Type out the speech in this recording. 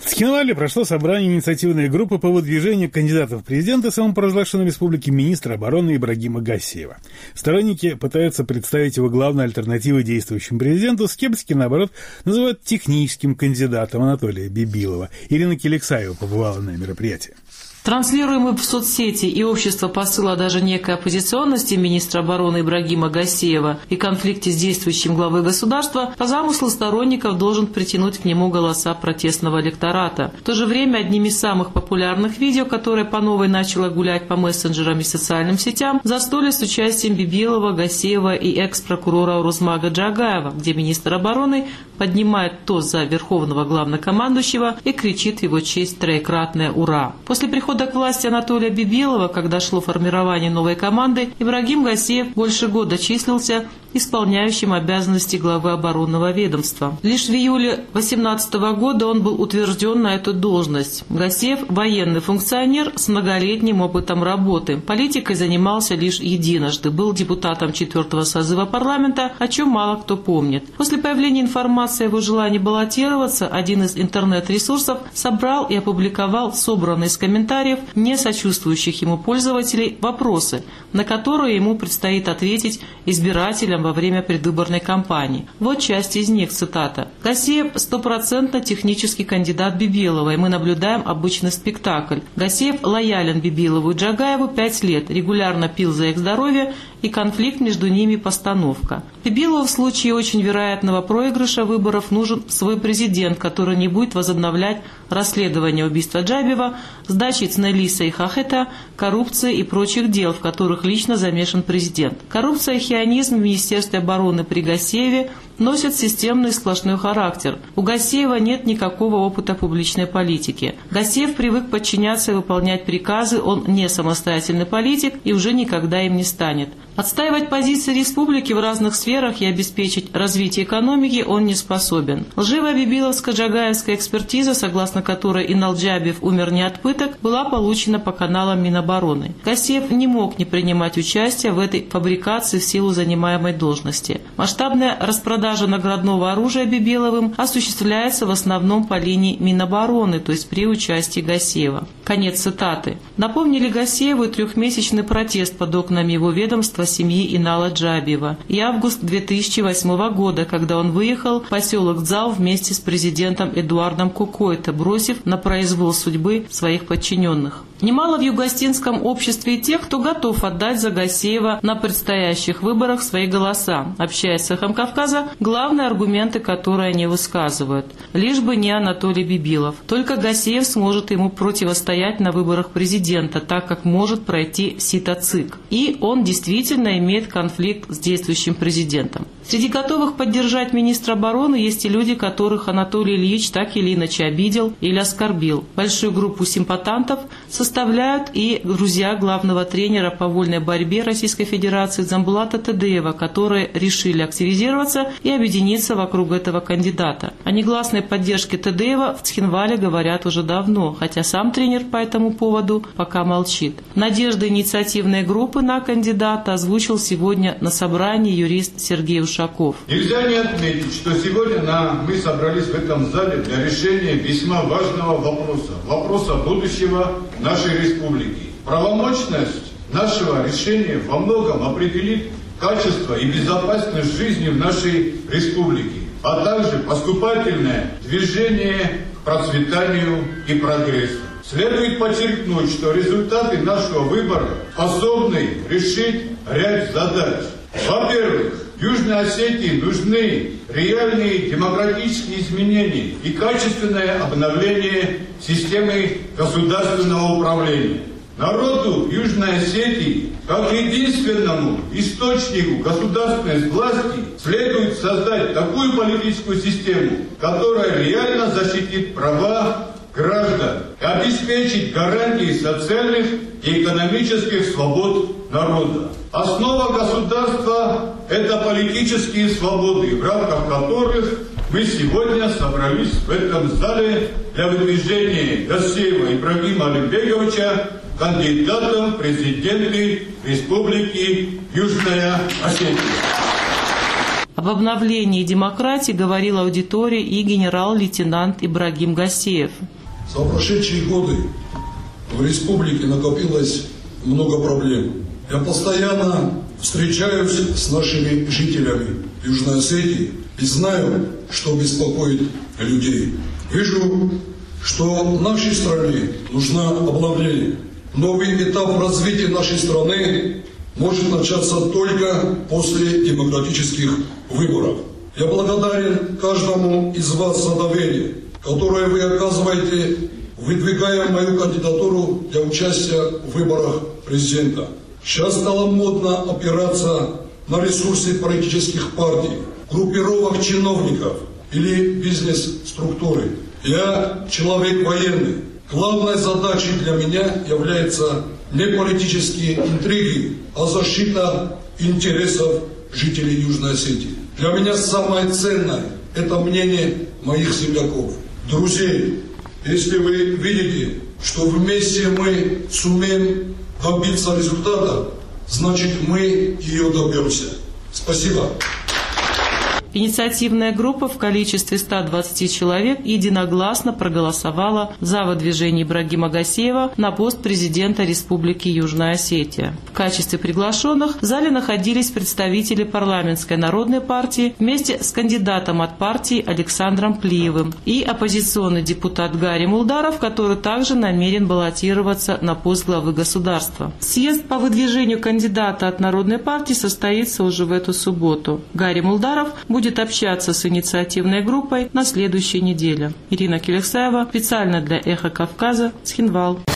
В Цхинвале прошло собрание инициативной группы по выдвижению кандидатов в президенты самопровозглашенной республики министра обороны Ибрагима Гассиева. Сторонники пытаются представить его главной альтернативой действующему президенту, скептики, наоборот, называют техническим кандидатом Анатолия Бибилова. Ирина Келексаева побывала на мероприятии. Транслируемый в соцсети и общество посыл о даже некой оппозиционности министра обороны Ибрагима Гассиева и конфликте с действующим главой государства по замыслу сторонников должен притянуть к нему голоса протестного электората. В то же время одним из самых популярных видео, которое по новой начало гулять по мессенджерам и социальным сетям, застолье с участием Бибилова, Гассиева и экс-прокурора Урузмага Джагаева, где министр обороны поднимает тост за верховного главнокомандующего и кричит в его честь троекратное «Ура!». После прихода к власти Анатолия Бибилова, когда шло формирование новой команды, Ибрагим Гассиев больше года числился исполняющим обязанности главы оборонного ведомства. Лишь в июле 2018 года он был утвержден на эту должность. Гассиев – военный функционер с многолетним опытом работы. Политикой занимался лишь единожды. Был депутатом 4-го созыва парламента, о чем мало кто помнит. После появления информации о его желании баллотироваться, один из интернет-ресурсов собрал и опубликовал собранные из комментариев не сочувствующих ему пользователей вопросы, на которые ему предстоит ответить избирателям во время предвыборной кампании. Вот часть из них, цитата. «Гассиев – стопроцентно технический кандидат Бибилова, и мы наблюдаем обычный спектакль. Гассиев лоялен Бибилову и Джагаеву 5 лет, регулярно пил за их здоровье, и конфликт между ними постановка. Бибилову в случае очень вероятного проигрыша выборов нужен свой президент, который не будет возобновлять расследование убийства Джабиева, сдачи Цнелиса и Хахета, коррупции и прочих дел, в которых лично замешан президент. Коррупция и хионизм в Министерстве обороны при Гассиеве носят системный сплошной характер. У Гассиева нет никакого опыта публичной политики. Гассиев привык подчиняться и выполнять приказы, он не самостоятельный политик и уже никогда им не станет. Отстаивать позиции республики в разных сферах и обеспечить развитие экономики он не способен. Лживая бибиловско-джагаевская экспертиза, согласно которой Инал Джабиев умер не от пыток, была получена по каналам Минобороны. Гассиев не мог не принимать участие в этой фабрикации в силу занимаемой должности. Масштабная распродажа наградного оружия Бибиловым осуществляется в основном по линии Минобороны, то есть при участии Гассиева. Конец цитаты. Напомнили Гассиеву и трехмесячный протест под окнами его ведомства семьи Инала Джабиева и август 2008 года, когда он выехал в поселок Дзал вместе с президентом Эдуардом Кукойто, бросив на произвол судьбы своих подчиненных. Немало в югостинском обществе и тех, кто готов отдать за Гассиева на предстоящих выборах свои голоса. Общаясь с «Эхом Кавказа», главные аргументы, которые они высказывают. Лишь бы не Анатолий Бибилов. Только Гассиев сможет ему противостоять на выборах президента, так как может пройти сито-ЦИК. И он действительно имеет конфликт с действующим президентом. Среди готовых поддержать министра обороны есть и люди, которых Анатолий Ильич так или иначе обидел или оскорбил. Большую группу симпатантов составляют и друзья главного тренера по вольной борьбе Российской Федерации Дзамбулата Тедеева, которые решили активизироваться и объединиться вокруг этого кандидата. О негласной поддержке Тедеева в Цхинвале говорят уже давно, хотя сам тренер по этому поводу пока молчит. Надежды инициативной группы на кандидата озвучил сегодня на собрании юрист Сергей Ушаков. Нельзя не отметить, что сегодня мы собрались в этом зале для решения весьма важного вопроса. Вопроса будущего нашей республики. Правомочность нашего решения во многом определит качество и безопасность жизни в нашей республике, а также поступательное движение к процветанию и прогрессу. Следует подчеркнуть, что результаты нашего выбора способны решить ряд задач. Во-первых, Южной Осетии нужны реальные демократические изменения и качественное обновление системы государственного управления. Народу Южной Осетии, как единственному источнику государственной власти, следует создать такую политическую систему, которая реально защитит права граждан и обеспечит гарантии социальных и экономических свобод народа. Основа государства – это политические свободы, в рамках которых мы сегодня собрались в этом зале для выдвижения Гассиева Ибрагима Алимбековича кандидатом в президенты Республики Южная Осетия. Об обновлении демократии говорил аудитории и генерал-лейтенант Ибрагим Гассиев. За прошедшие годы в республике накопилось много проблем. Я постоянно встречаюсь с нашими жителями Южной Осетии и знаю, что беспокоит людей. Вижу, что нашей стране нужно обновление. Новый этап развития нашей страны может начаться только после демократических выборов. Я благодарен каждому из вас за доверие, которое вы оказываете, выдвигая мою кандидатуру для участия в выборах президента. Сейчас стало модно опираться на ресурсы политических партий, группировок чиновников или бизнес-структуры. Я человек военный. Главной задачей для меня являются не политические интриги, а защита интересов жителей Южной Осетии. Для меня самое ценное – это мнение моих земляков, друзей. Если вы видите, что вместе мы сумеем добиться результата, значит мы ее добьемся. Спасибо. Инициативная группа в количестве 120 человек единогласно проголосовала за выдвижение Ибрагима Гасеева на пост президента Республики Южная Осетия. В качестве приглашенных в зале находились представители парламентской народной партии вместе с кандидатом от партии Александром Плиевым и оппозиционный депутат Гарри Мулдаров, который также намерен баллотироваться на пост главы государства. Съезд по выдвижению кандидата от народной партии состоится уже в эту субботу. Гарри Мулдаров будет общаться с инициативной группой на следующей неделе. Ирина Келексаева, специально для «Эхо Кавказа», Цхинвал.